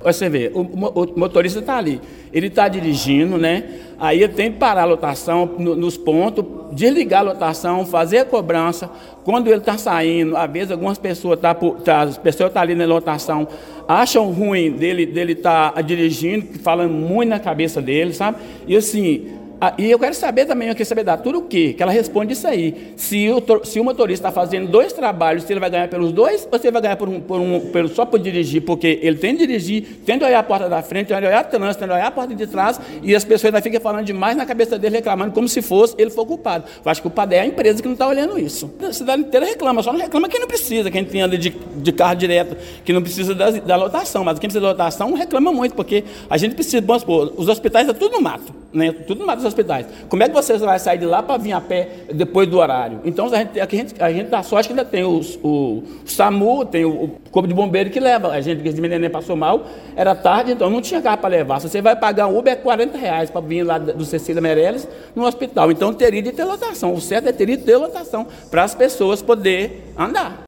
Você vê, o motorista está ali, ele está dirigindo, né? Aí ele tem que parar a lotação nos pontos, desligar a lotação, fazer a cobrança. Quando ele está saindo, às vezes algumas pessoas estão ali na lotação, acham ruim dele estar dirigindo, falando muito na cabeça dele, sabe? E assim, e eu quero saber também, eu quero saber da tudo o quê? Que ela responde isso aí. Se o motorista está fazendo 2 trabalhos, se ele vai ganhar pelos 2 ou se ele vai ganhar só por dirigir, porque ele tem que dirigir, tem que olhar a porta da frente, tem que olhar o trânsito, tem que olhar a porta de trás, e as pessoas ainda ficam falando demais na cabeça dele, reclamando como se ele for culpado. Eu acho que o culpado é a empresa que não está olhando isso. A cidade inteira reclama, só não reclama quem não precisa, quem tem anda de carro direto, que não precisa da lotação, mas quem precisa da lotação reclama muito, porque a gente precisa, vamos supor, os hospitais estão tudo no mato, né? Tudo no mato dos hospitais. Como é que você vai sair de lá para vir a pé depois do horário? Então a gente dá sorte que ainda tem o SAMU, tem o Corpo de Bombeiro que leva. A gente, que esse neném passou mal, era tarde, então não tinha carro para levar. Se você vai pagar um Uber, é R$40 para vir lá do Cecília Meirelles no hospital. Então teria de ter lotação. O certo é teria de ter lotação para as pessoas poderem andar.